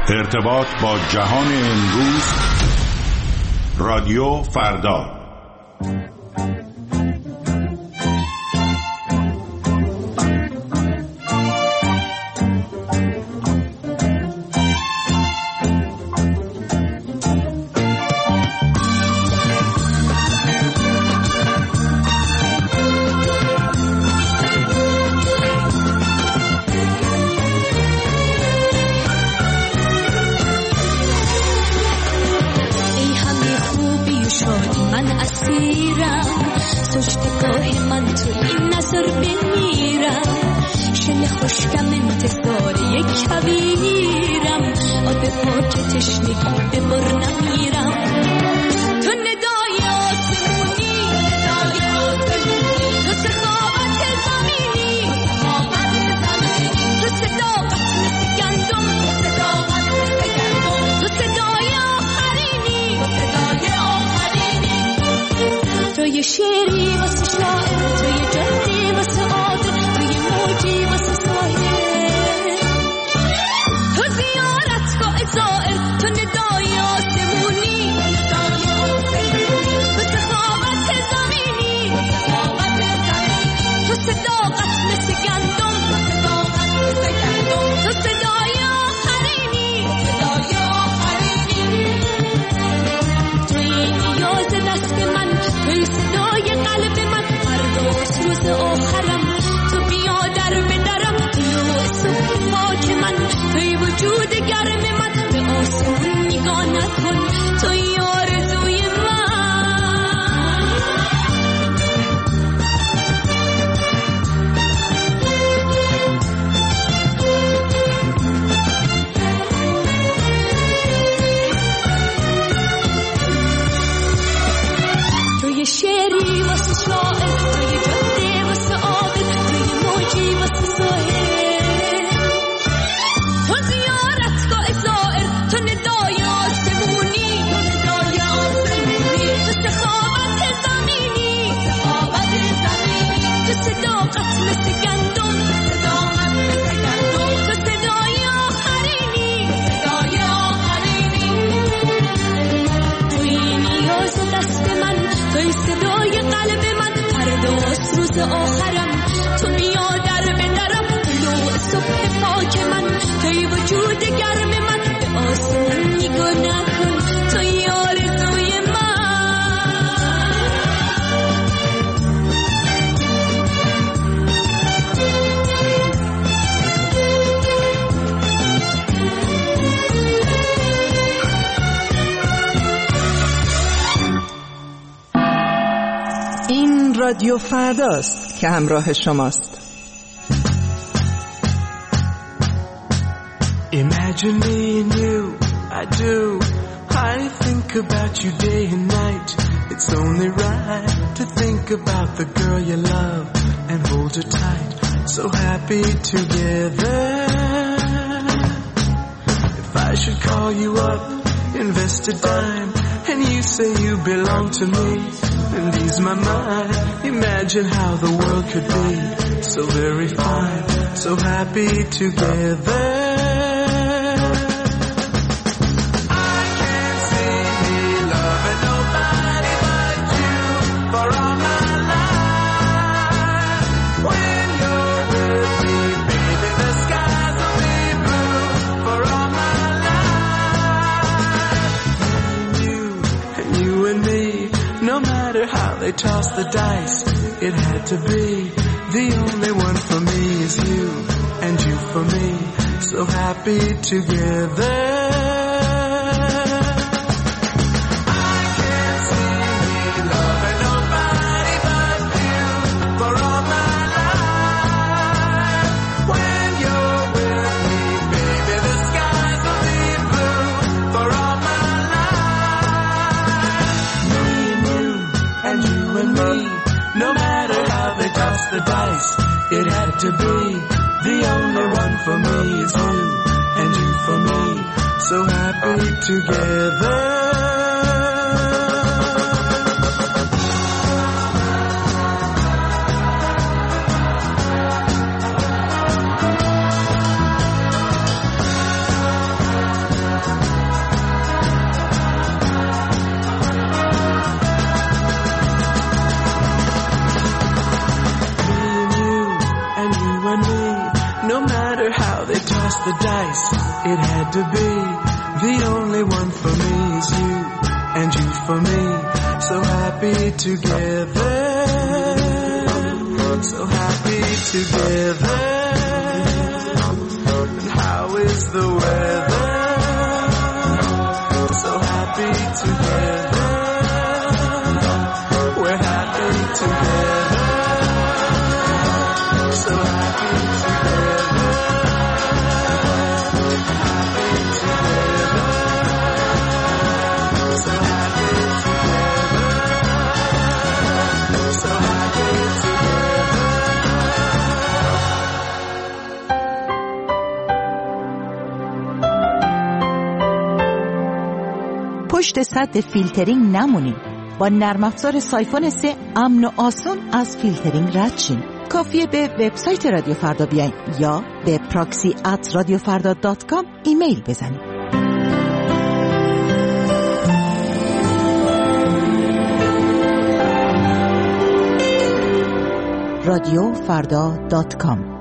ارتباط با جهان امروز، رادیو فردا. رادیو فرداست که همراه شماست. Imagine me and you, I do. I think about you day and night. It's only right to think about the girl you love and hold her tight. So happy together. If I should call you up, invest a dime, and you say you belong to me and ease my mind. Imagine how the world could be so very fine, so happy together. I can't see me loving nobody but you for all my life. When you're with me, baby, the skies will be blue for all my life. And you and me, no matter how they toss the dice, it had to be. The only one for me is you, and you for me, so happy together. I can't see me loving nobody but you for all my life. When you're with me, baby, the skies will be blue for all my life. Me and you, and you and me, no matter how they toss the dice, it had to be. The only one for me is you, and you for me, so happy together. tossed the dice, it had to be. The only one for me is you, and you for me. So happy together, so happy together. And how is the weather? So happy together, we're happy together. So happy together, happy together. So happy together, so happy together. پشت سد فیلترینگ نمونین. با نرم افزار سایفون 3 امن و آسون از فیلترینگ رد شین. کافیه به وبسایت رادیو فردا بیاین یا به proxy@radiofarda.com ایمیل بزنید. radiofarda.com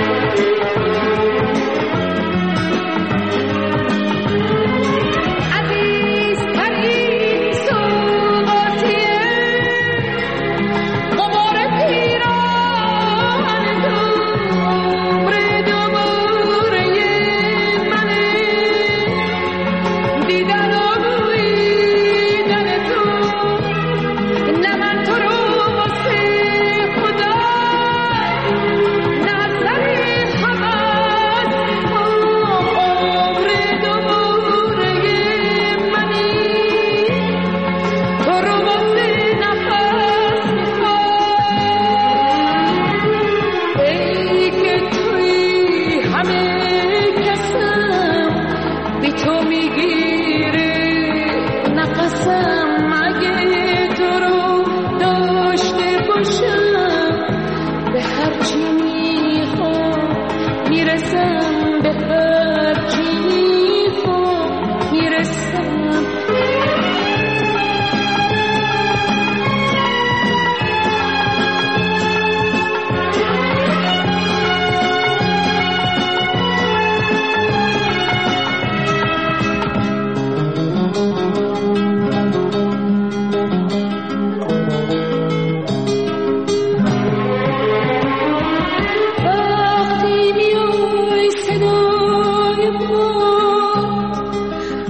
از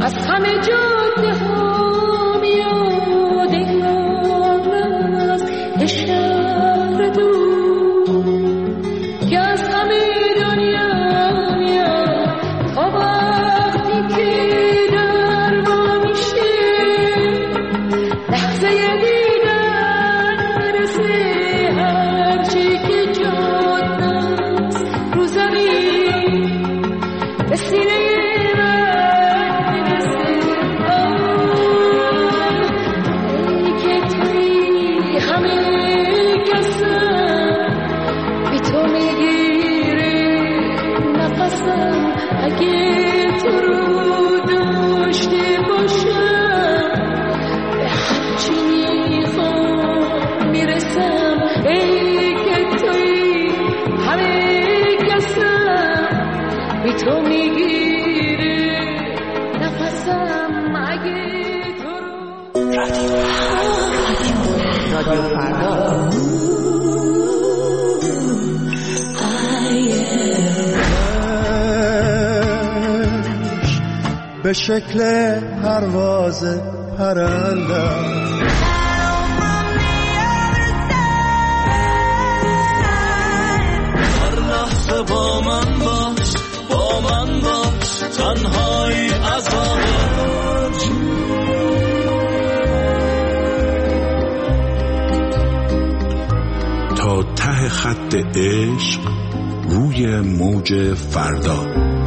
از همه جاده ها میاد انگار از شهر دور که از همه دنیا میاد تا وقتی که در ما میشه لحظه دیدن برسه هرچی که جاد است رو زمین به سینه تو میگیره نفسم اگه تو رو رادیو فردا به شکل پرواز پرنده هر لحظه با من باش تنهایی عذابت تا ته خط عشق روی موج فردا.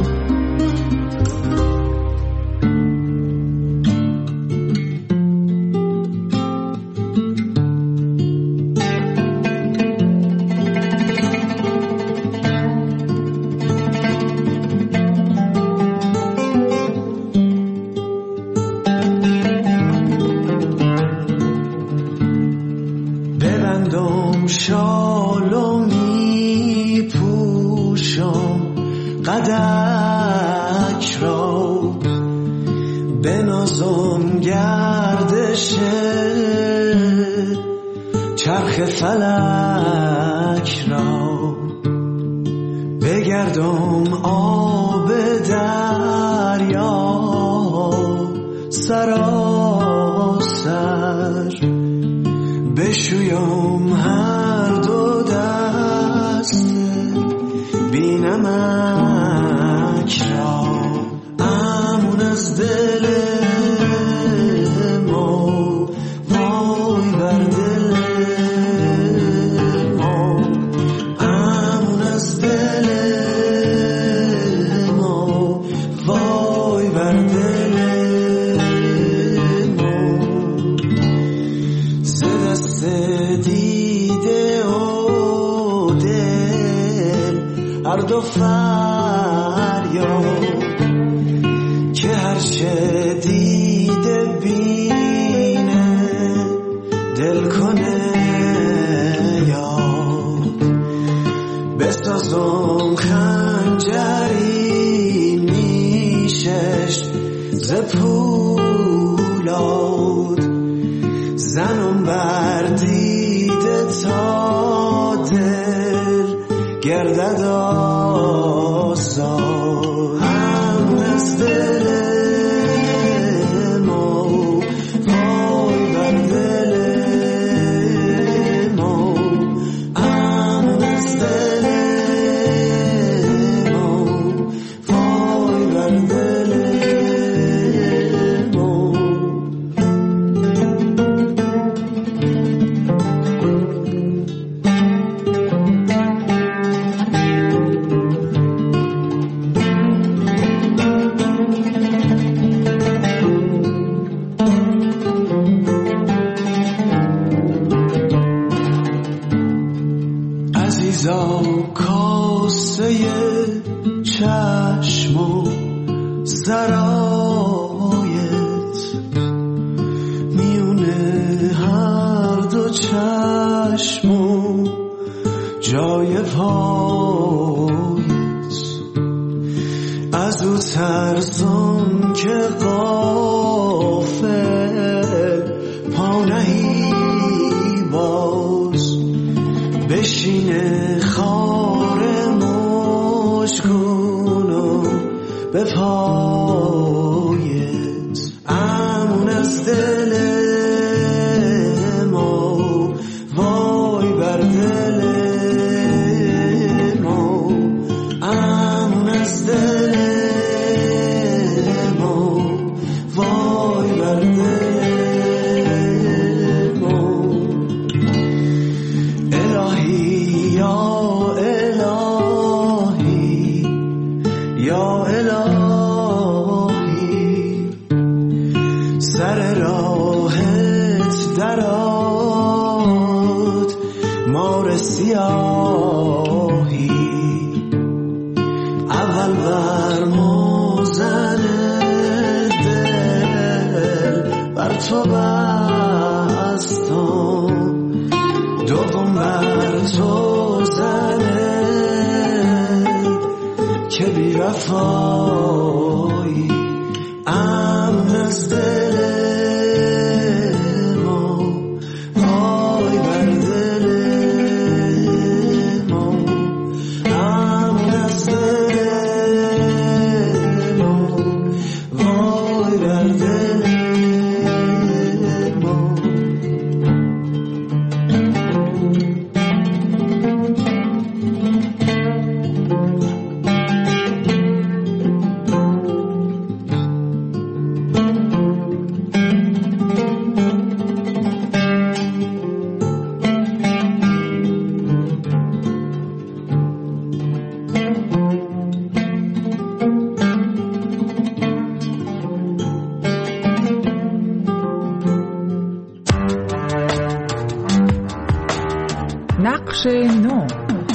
شالو می پوشم قدک را بنازم گردش چرخ فلک را بگردم آب دریا سراسر بشویم هر دو دست بینمک را امون از دل ما وای بر دل ما امون از دل ما وای بر دل دیده و دل هر دو فریاد که هر چه دیده بینه دل کنه یاد بسازم خنجری نیشش ز پولاد زنم بر دیده تا دل گردد آزاد هم از دل ما وای بر دل ما هم از دل ما وای بر دل ما عزیزا کاسه چشم و سرایت میونه هر دو چشم و جای پایت از او ترسم که غافل پا نهی باز بشینه خار مشکون و به پایت امون از دل ما، وای بر دل ما، امون از دل ما، وای بر دل ما. الهی یا الهی یا الهی، سر راهت درات مار سیاهی، اول بر موزن دل بر تو بستم، دوم بر تو زنه که بی وفایی، امن از دل ما، وای بر دل ما، امن از دل ما، وای بر دل ما. نقش نو.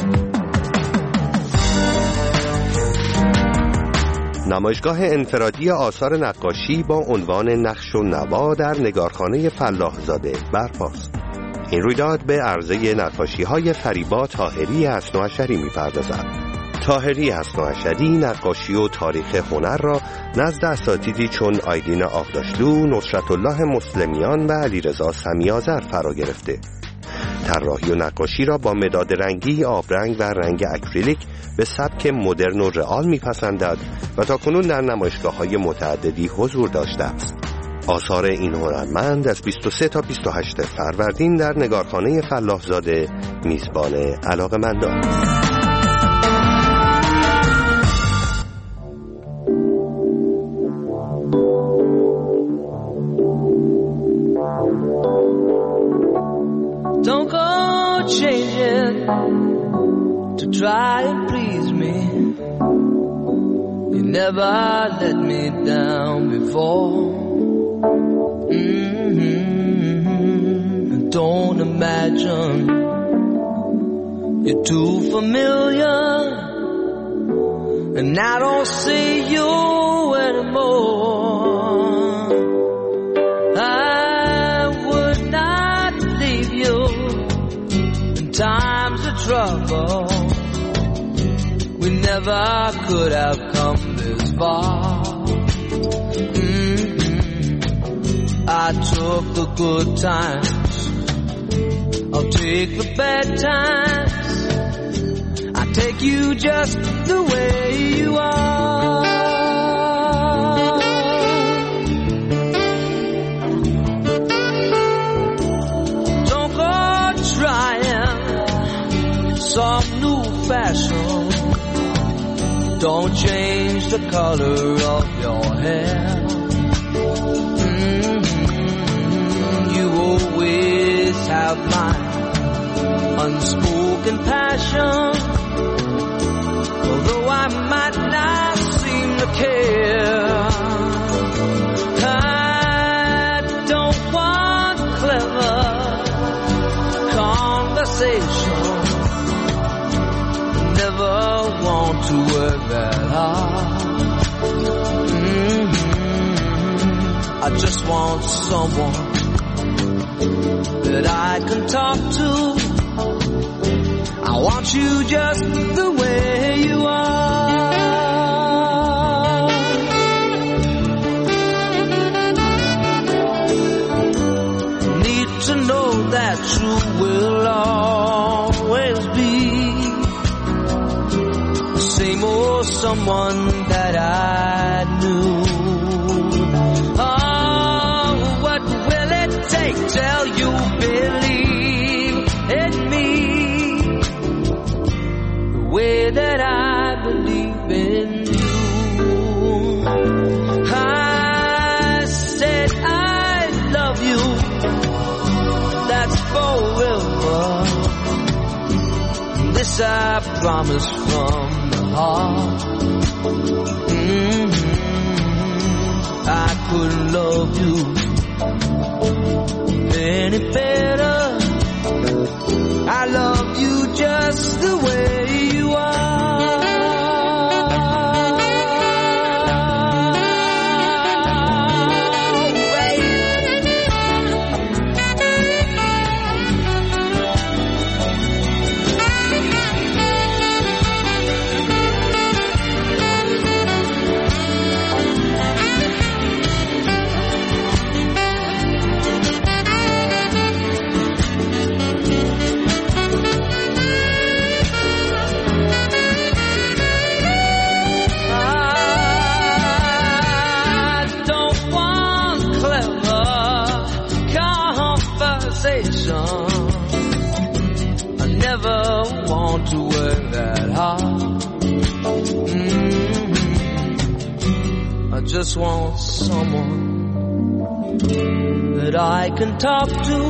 نمایشگاه انفرادی آثار نقاشی با عنوان نقش و نوا در نگارخانه فلاحزاده برپاست. این رویداد به عرضه نقاشی‌های فریبا طاهری حسن‌وعشری می‌پردازد. طاهری حسن‌وعشری نقاشی و تاریخ هنر را نزد اساتیدی چون آیدین آغداشلو، نصرت الله مسلمیان و علیرضا سمی‌آذر فرا گرفته. طراحی و نقاشی را با مداد رنگی، آبرنگ و رنگ اکریلیک به سبک مدرن و رئال می‌پسندد و تاکنون در نمایشگاه‌های متعددی حضور داشته است. آثار این هنرمند از 23 تا 28 فروردین در نگارخانه فلاحزاده میزبان علاقه‌مندان است. Don't go changing to try and please me. You never let me down before. Don't imagine you're too familiar, and I don't see you anymore. I would not leave you in times of trouble. We never could have come this far. I took the good times, I'll take the bad times. I take you just the way you are. Don't go trying some new fashion. Don't change the color of your hair. You always have my unspoken passion. Although I might not seem to care, I don't want clever conversation. Never want to work that hard. I just want someone that I can talk to. I want you just the way you are. Need to know that you will always be the same old someone that I knew. Oh, Yes, I promise from the heart. I couldn't love you any better. I love you just the way you are. I never want to work that hard. I just want someone that I can talk to.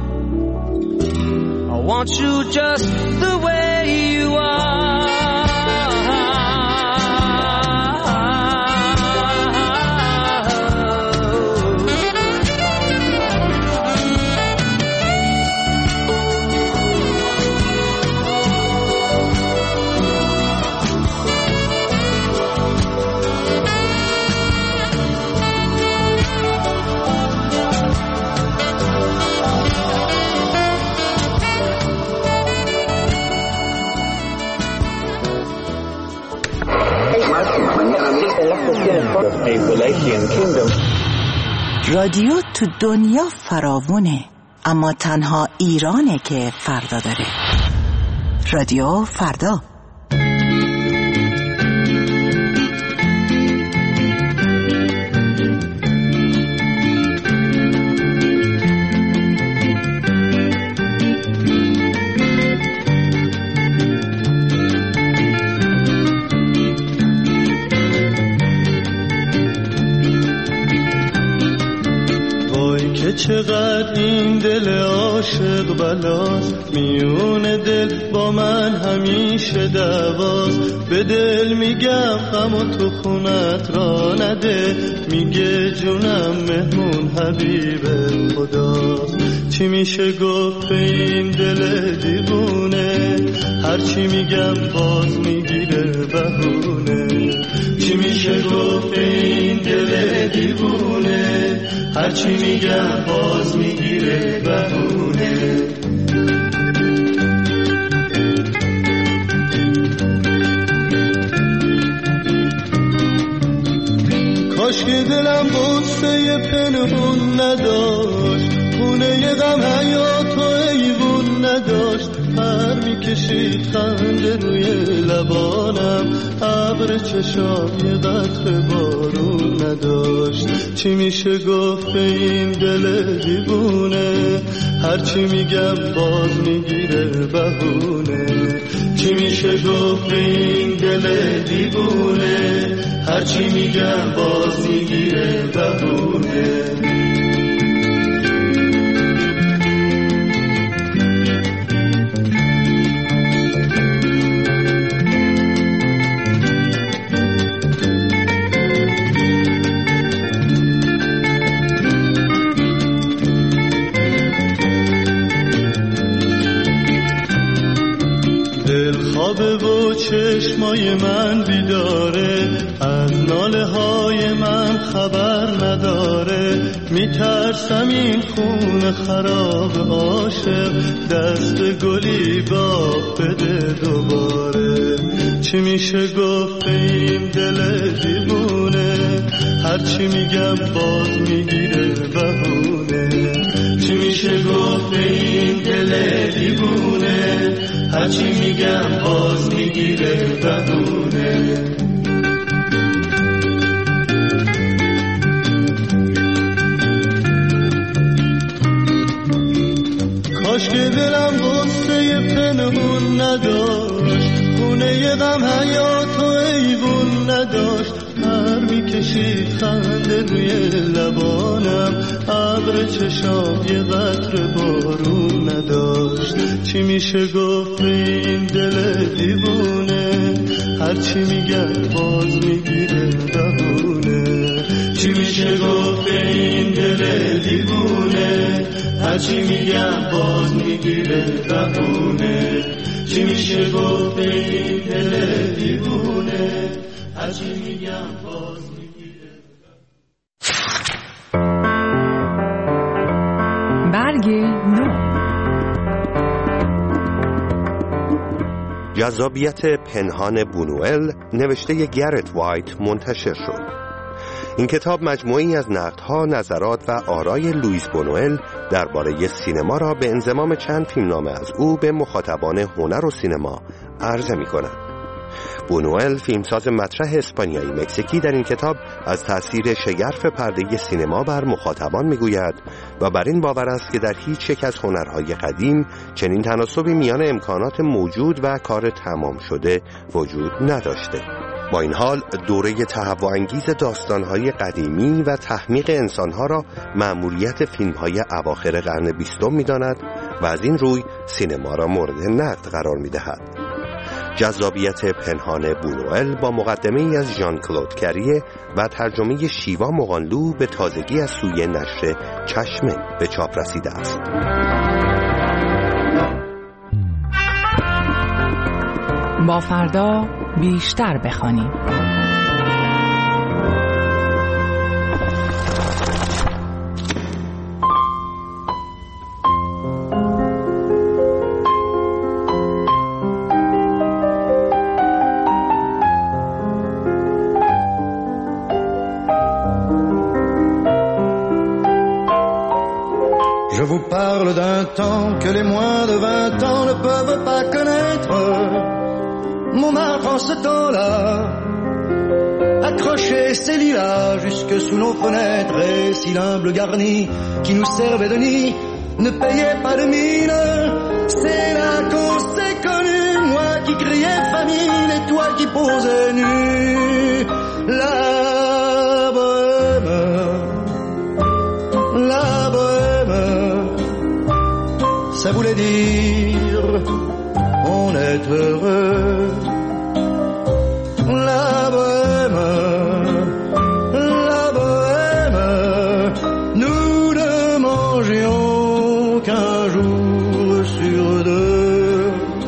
I want you just the way you are. رادیو تو دنیا فراوونه، اما تنها ایرانه که فردا داره. رادیو فردا. چقدر این دل عاشق بلاست، میون دل با من همیشه دعواست. به دل میگم غم و تو خونت را نده، میگه جونم مهمون حبیب خداست. چی میشه گفت به این دل دیوونه، هرچی میگم باز میگیره بهونه. چی میشه گفت به این دل دیوونه، هرچی میگم باز میگیره بهونه. کاش که دلم غصه پنهون نداشت، خونه غم حیات و ایوون نداشت. پر میکشید خنده روی لبانم، ابر چشام یه قطره بارون نداشت. چی میشه گفت به این دل دیوونه، هرچی میگم باز میگیره بهونه. چی میشه گفت به این دل دیوونه، هرچی میگم باز میگیره بهونه. چشمای من بیداره، از ناله های من خبر نداره. میترسم این خون خراب عاشق دست گلی باغ بده دوباره. چی میشه گفت به این دل دیوونه، هرچی میگم باز میگیره بهونه. چی میشه گفت به این دل دیوونه، هرچی میگم باز میگیره بهونه. کاش که دلم غصه پنهون نداشت، خونه غم حیات و ایوون نداشت. پر میکشید خنده روی لبانم، ابر چشام یه قطره بارون نداشت. چی میشه گفت این دل دیوونه، هرچی میگن باز میگیره بهونه. چی میشه گفت این دل دیوونه، هرچی میگن باز میگیره بهونه. چی میشه گفت این دل دیوونه، هرچی میگن باز میگیره. برگ نو. جذابیت پنهان بونوئل نوشته گرت وایت منتشر شد. این کتاب مجموعی از نقدها، نظرات و آرای لوئیس بونوئل درباره سینما را به انضمام چند فیلمنامه از او به مخاطبان هنر و سینما عرضه می‌کند. بونوئل، فیلمساز مطرح اسپانیایی مکزیکی، در این کتاب از تأثیر شگرف پرده سینما بر مخاطبان میگوید و بر این باور است که در هیچ یک از هنرهای قدیم چنین تناسبی میان امکانات موجود و کار تمام شده وجود نداشته. با این حال دوره تهوع‌انگیز داستانهای قدیمی و تحمیق انسانها را مأموریت فیلمهای اواخر قرن 20 می‌داند و از این روی سینما را مورد نقد قرار می‌دهد. جذابیت پنهان بونوئل با مقدمه‌ای از ژان کلود کریه و ترجمه شیوا مغانلو به تازگی از سوی نشر چشمه به چاپ رسیده است. با فردا بیشتر بخوانیم. Je vous parle d'un temps que les moins de 20 ans ne peuvent pas connaître. Montmartre en ce temps-là accrochait ses lilas jusque sous nos fenêtres, et si l'humble garni qui nous servait de nid ne payait pas de mine, c'est là qu'on s'est connus, moi qui criais famine et toi qui posais nu. La bohème, ça voulait dire on est heureux. La bohème, nous ne mangions qu'un jour sur deux.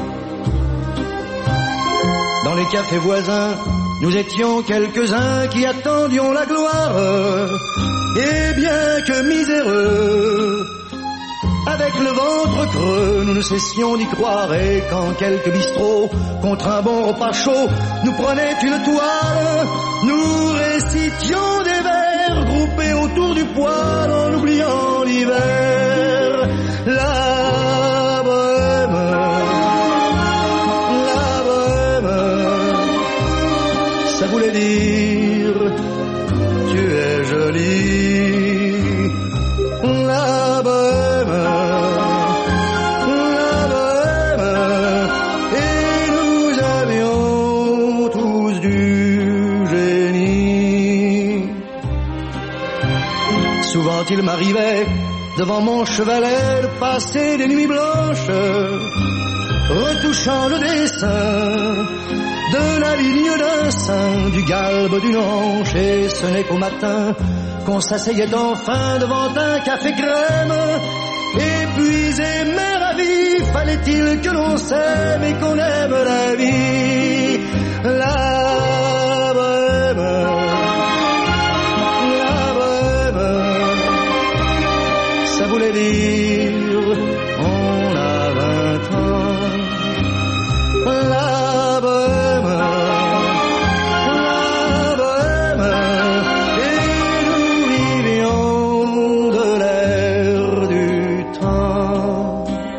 Dans les cafés voisins, nous étions quelques-uns qui attendions la gloire. Et bien que miséreux, avec le ventre creux, nous ne cessions d'y croire. Et quand quelques bistrots, contre un bon repas chaud, nous prenaient une toile, nous récitions des vers groupés autour du poêle en oubliant l'hiver. La bohème, ça voulait dire tu es jolie. La bohème, et nous avions tous du génie. Souvent il m'arrivait devant mon chevalet de passer des nuits blanches, retouchant le dessin de la ligne d'un sein, du galbe d'une hanche, et ce n'est qu'au matin qu'on s'asseyait enfin devant un café crème. Épuisé mais ravi, fallait-il que l'on s'aime et qu'on aime la vie. La bohème, ça voulait dire on a 20 ans. La bohème, et nous vivions de l'air du temps.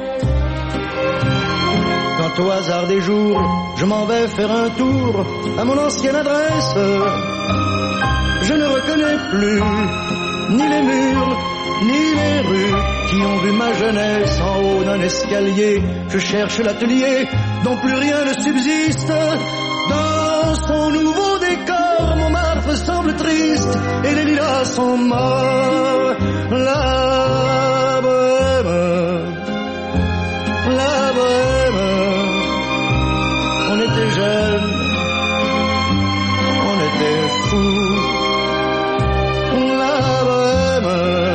Quand au hasard des jours, je m'en vais faire un tour à mon ancienne adresse, je ne reconnais plus ni les murs, ni les rues qui ont vu ma jeunesse en haut d'un escalier. Je cherche l'atelier dont plus rien ne subsiste. Dans son nouveau décor, Montmartre terre semble triste et les lilas sont morts. La bohème, on était jeunes, on était fous. La bohème,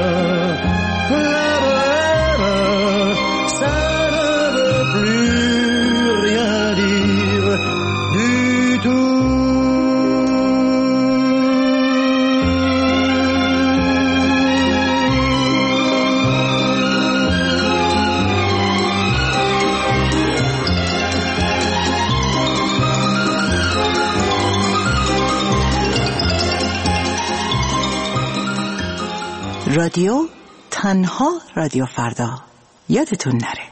ça ne veut plus rien dire du tout. رادیو تنها رادیو فردا، یادتون نره.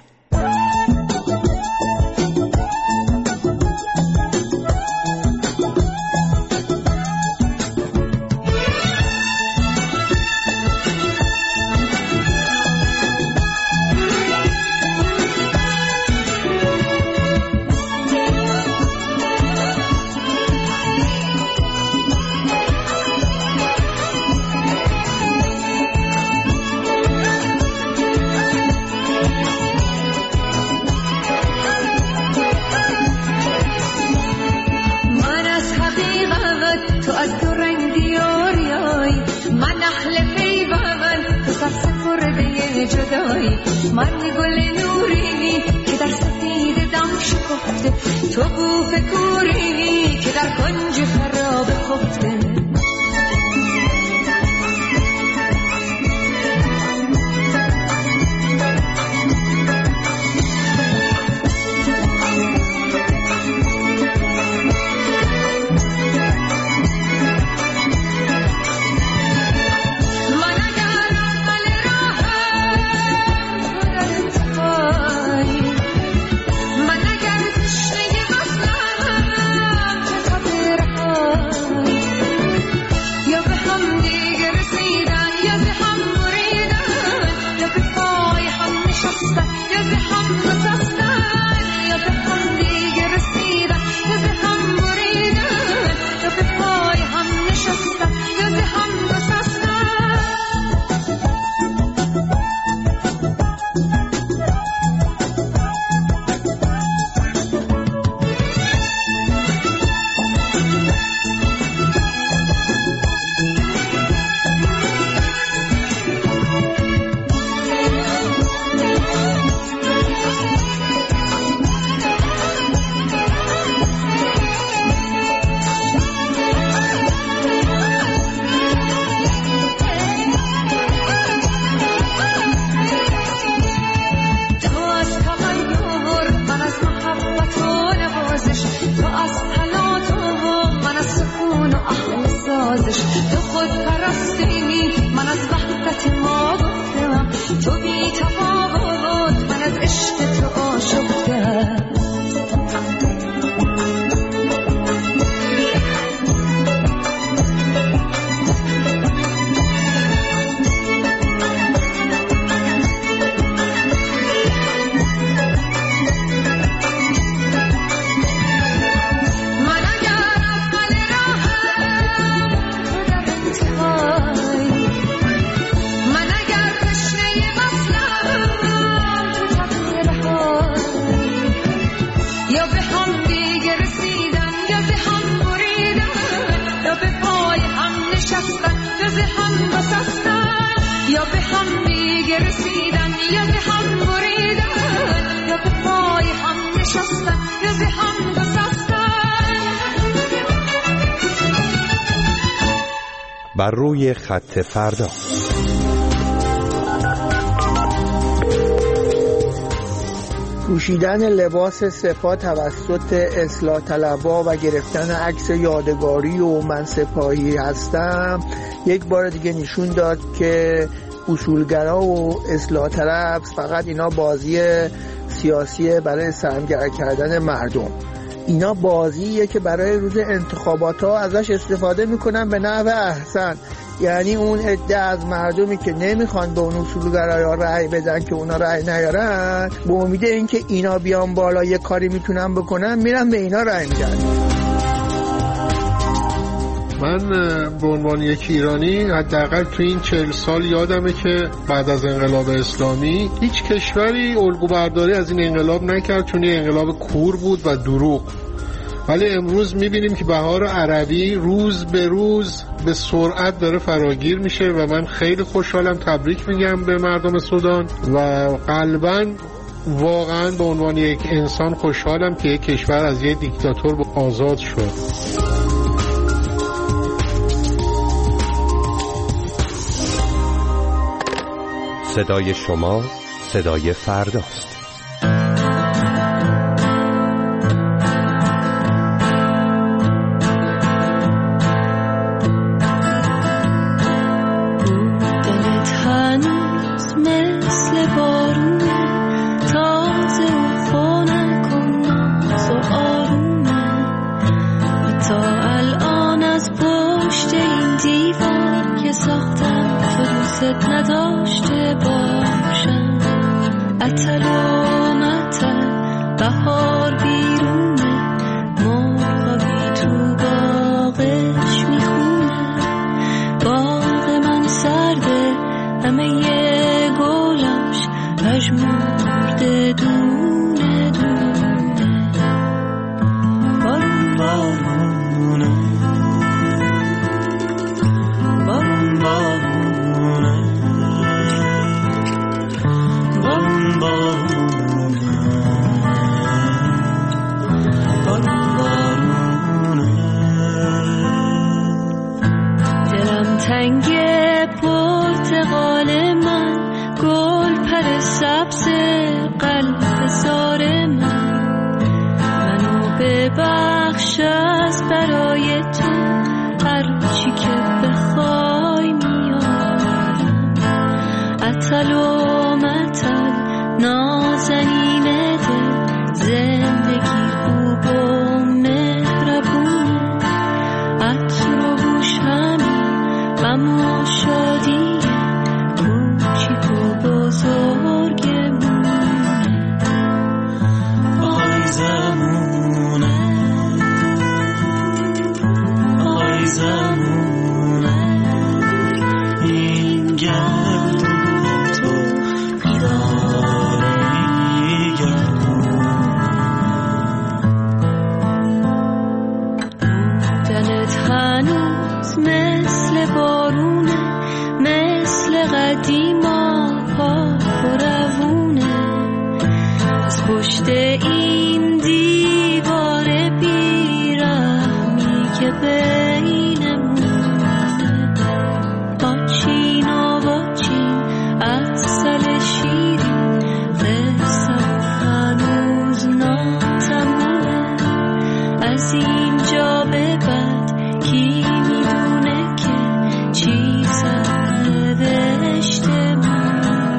من گل نورینی که در سفید دم شکفته، تو بوف کورینی که در کنج خراب خفته. بر روی خط فردا. پوشیدن لباس سپاه توسط اصلاح طلبها و گرفتن عکس یادگاری و من سپاهی هستم یک بار دیگه نشون داد که اصولگرا و اصلاح طلب فقط اینا بازی سیاسیه برای سرمگرا کردن مردم. اینا بازیه که برای روز انتخابات ها ازش استفاده میکنن به نحو احسن. یعنی اون عده از مردمی که نمیخوان به اون اصولگرا رأی بدن که اونا رأی نیارن، به امید اینکه اینا بیان بالا یه کاری میتونن بکنن، میرن به اینا رأی میدن. من به عنوان یک ایرانی حداقل تو این 40 سال یادمه که بعد از انقلاب اسلامی هیچ کشوری الگو برداری از این انقلاب نکرد، چون این انقلاب کور بود و دروغ. ولی امروز میبینیم که بهار عربی روز به روز به سرعت داره فراگیر میشه و من خیلی خوشحالم. تبریک میگم به مردم سودان و قلباً واقعاً به عنوان یک انسان خوشحالم که یک کشور از یک دیکتاتور آزاد شد. صدای شما صدای فرداست. نداشته باشم اتل و متل بهار بیرونه مرغابی تو باغش میخونه باغ من سرده همه ی گلاش پژمرده دونه دونه بارون بارونه بارون بارونه تنگ پرتقال من گل پر سبز قلب زار منو ببخش از برای تو هر چی که بخوای میارم اتل و متل نازنین دل زندگی خوب و مهربونه عطر و بوش اما شادی کوچیک و بزرگمونه آی زمونه آی زمونه این گرد و تو بیداره میگردونه بودنت هنوز مثل بارونه مثل قدیما پاک و روونه از پشت این دیوار بیرحمی که بینمونه واچین و واچین عسل شیرین قصه هنوز ناتمومه از اینجا به بعد کی میدونه که چیزم نوشته مونه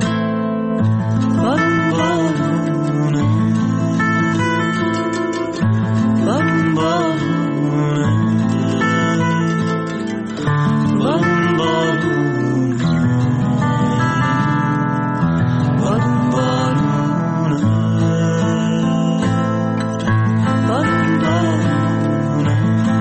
بارون بارونه بارون بارونه بارون بارونه بارون بارونه بارون بارونه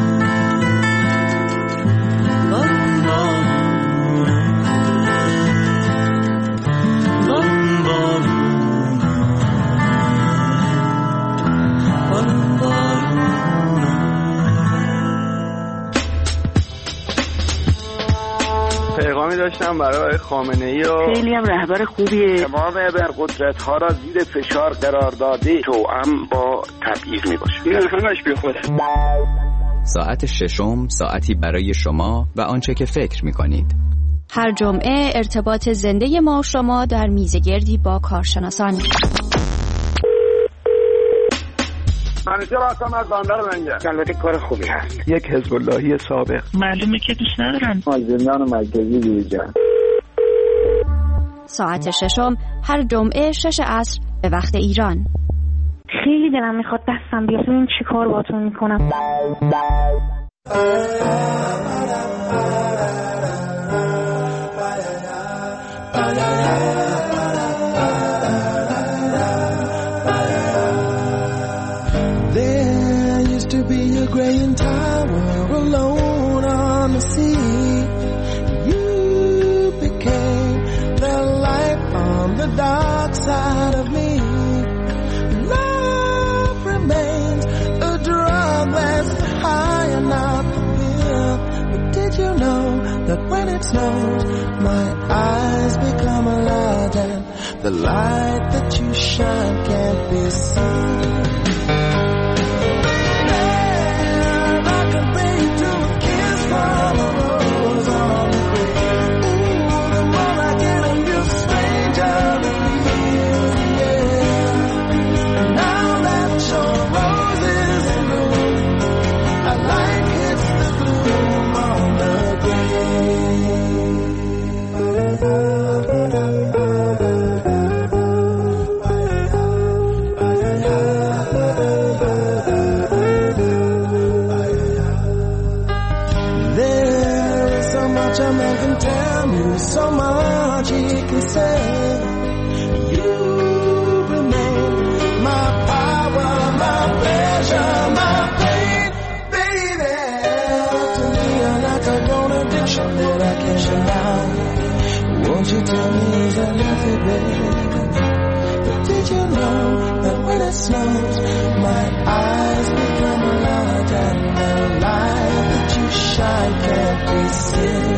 پیغامی داشتم برای خامنه‌ای و خیلی هم رهبر خوبیه. تمام قدرت‌ها را زیر فشار قرار داده توأم با تبعیض میباشه. این همش بیخوده. ساعت ششم ساعتی برای شما و آنچه که فکر می‌کنید. هر جمعه ارتباط زنده ما و شما در میزگردی با کارشناسان. منیجر هستم از بندر منجر. البته کار خوبی هست. یک حزب اللهی سابق. معلومه که دوست ندارن. از زندان مرکزی بیرون. ساعت ششم هر جمعه 6 عصر به وقت ایران. خیلی دلم میخواد دستم بیاد ببین چی کار باهاتون میکنم. There used to be a graying tower alone snows, my eyes become a light, and the light that you shine can't be seen. I compare you to a kiss from a rose on the grave. Ooh, the more I get of you, stranger the feel, yeah. Now that your rose is in bloom, a light hits the gloom on the a man can tell me so much he can say. You remain my power, my pleasure, my pain, baby. To me you're like a grown addiction that I can't shut down. Won't you tell me is that healthy, baby? But did you know that when it snows, my eyes become a light, and the light that you shine can't be seen?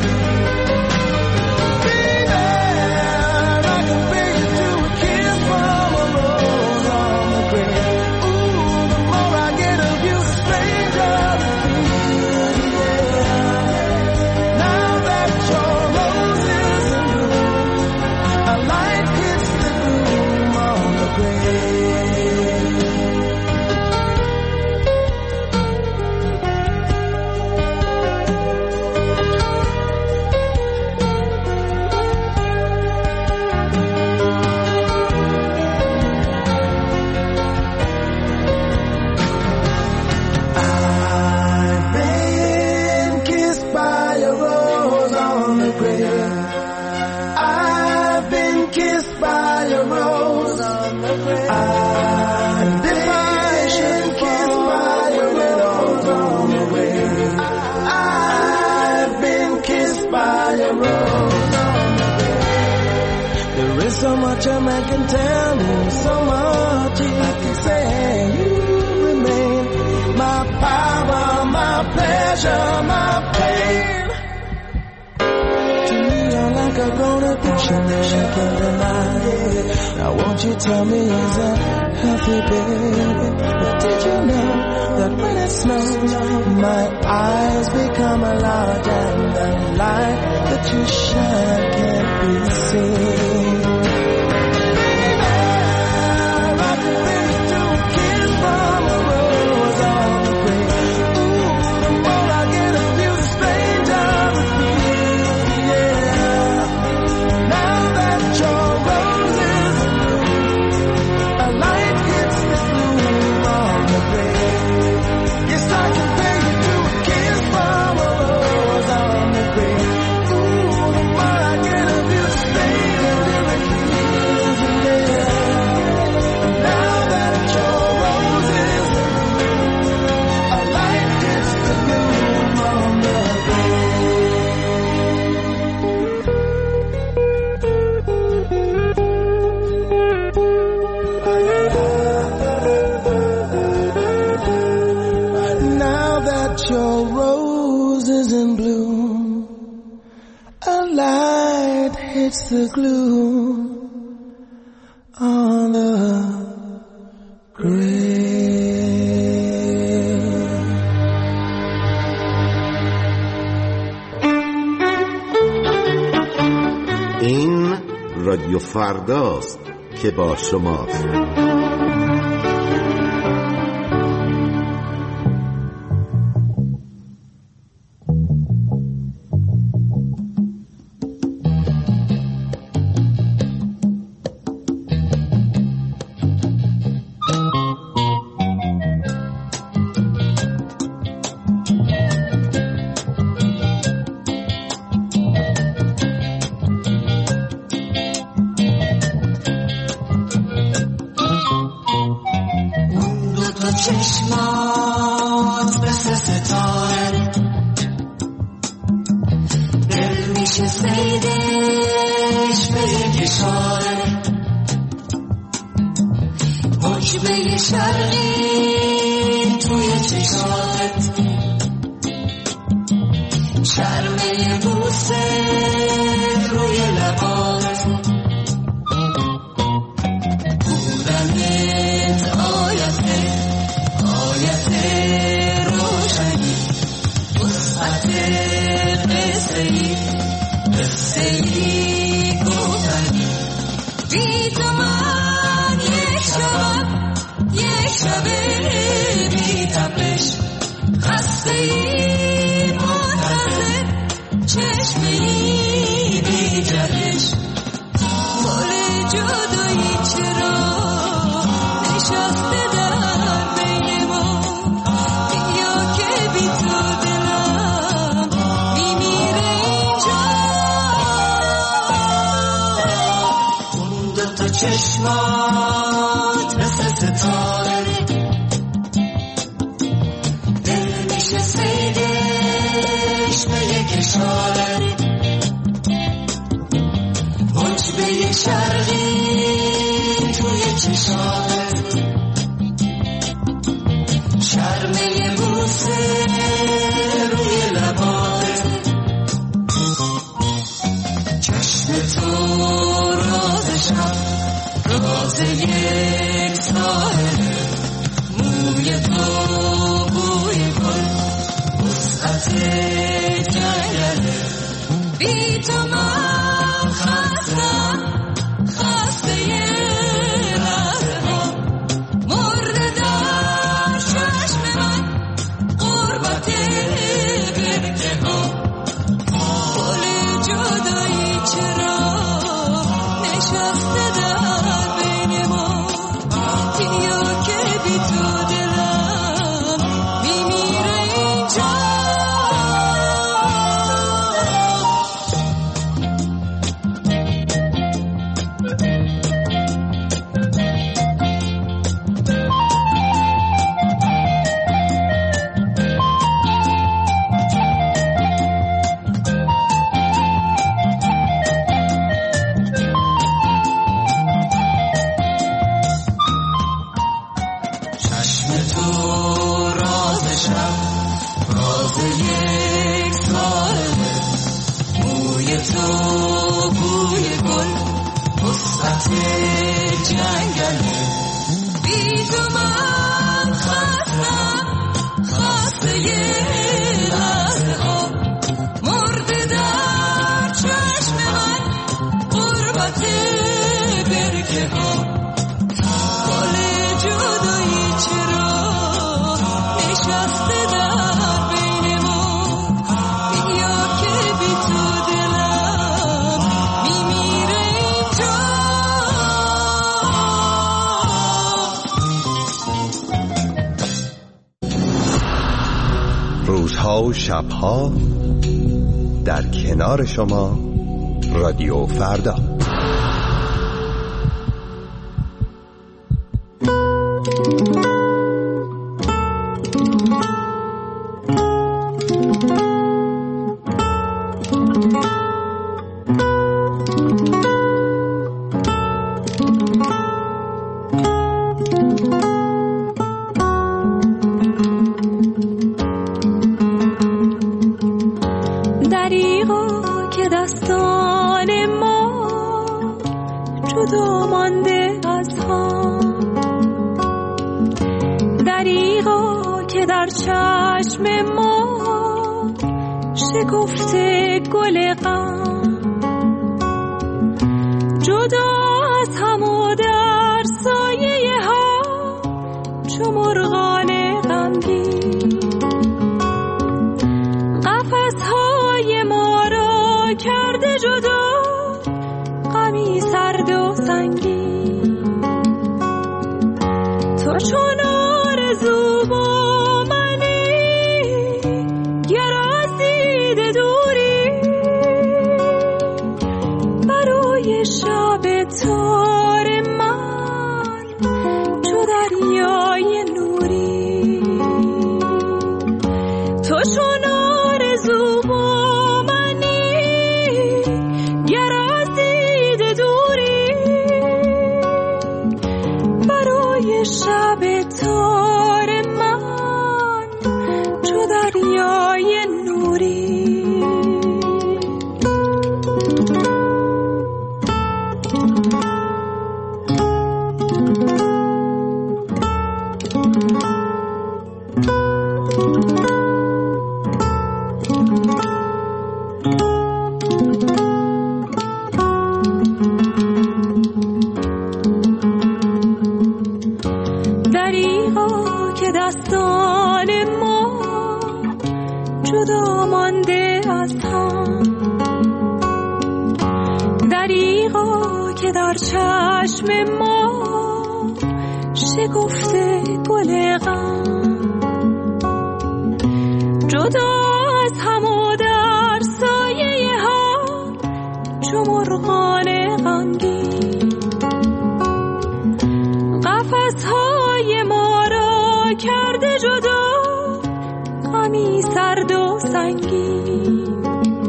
So much a man can tell me, so much he can say. You remain my power, my pleasure, my pain. To me you're like a grown addiction that you can't deny. Now won't you tell me is that healthy, baby? But did you know that when it snows, my eyes become a light, and the light that you shine can't be seen? Your rose is in bloom, a light hits the gloom on the grave. این رادیو فرداست که با شماست. چشمات مثل ستاره دل میشه سیدش به یک اشاره حکمه شرقی توی چشمات شرمه بوسه قصه ای گفتنی بی تو من یک شب بی تپش خسته ای منتظر چشمه ای بی جهش گل جدایی چرا نشسته در بین ما بیا که بی تو دلم میمیره اینجا اون دوتا چشمات مثل ستاره دل میشه سیدش به یک اشاره حجبه یک شرقی توی چشاره شرمه بوسه روی لباره چشم تو رازشم راز یک ساحله موی تو بوی گل وسعت جنگله بی تو من خسته یه لحظه ها مرده در چشم من قربت برکه ها گل جدایی چرا نشسته در بین ما بیا که بی تو دلم میمیره اینجا روزها و شبها در کنار شما رادیو فردا. که در چشم ما شکفته گل غم، جدا از هم و در سایه هم چو مرغان غمگین، قفس‌های ما را کرده جدا غمی سرد و سنگین،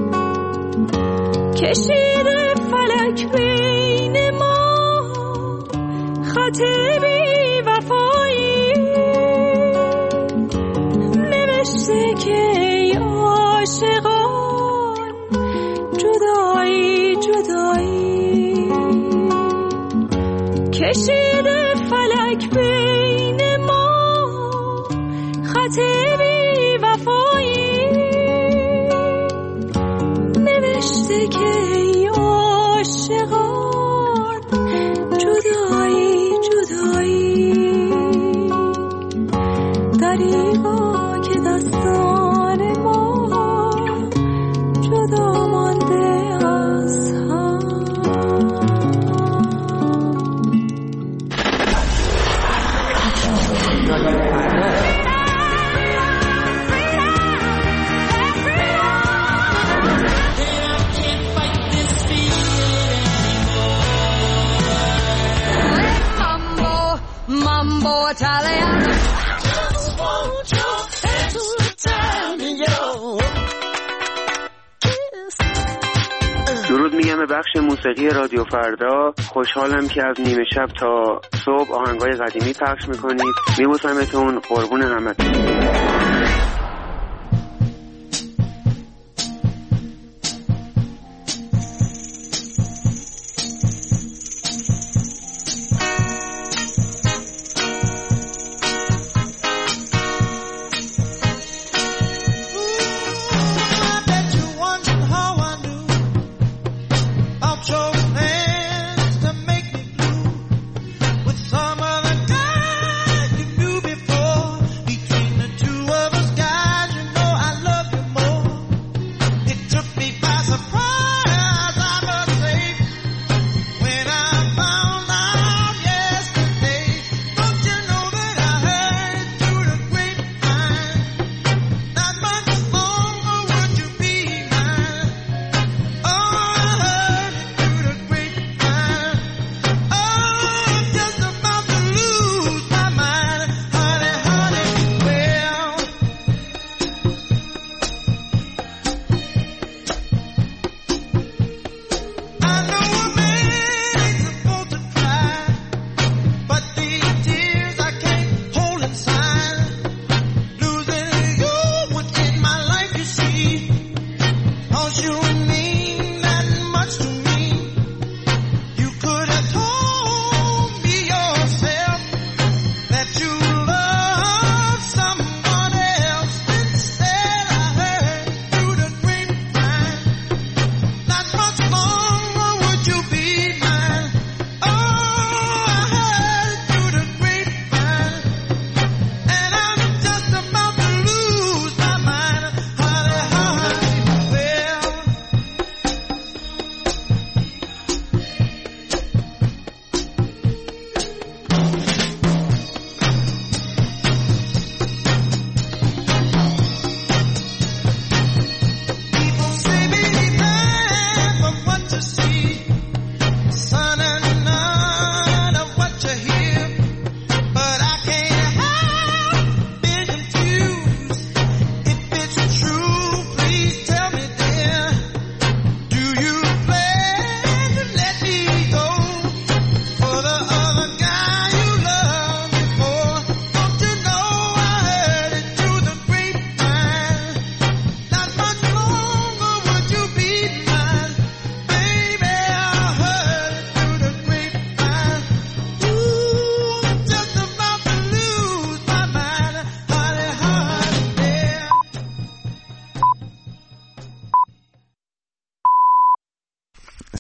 کشیده فلک بین ما خط بی وفایی، نوشته که ای عاشقان جدایی جدایی، کشیده فلک بین ما خط بی وفایی، نوشته که ای عاشقان جدایی جدایی، دریغا که دستان ما جدا مانده از هم. Mambo Italiano. درود میگم به بخش موسیقی رادیو فردا. خوشحالم که از نیمه شب تا صبح آهنگای قدیمی پخش میکنید. میبوسمتون، قربون همتون.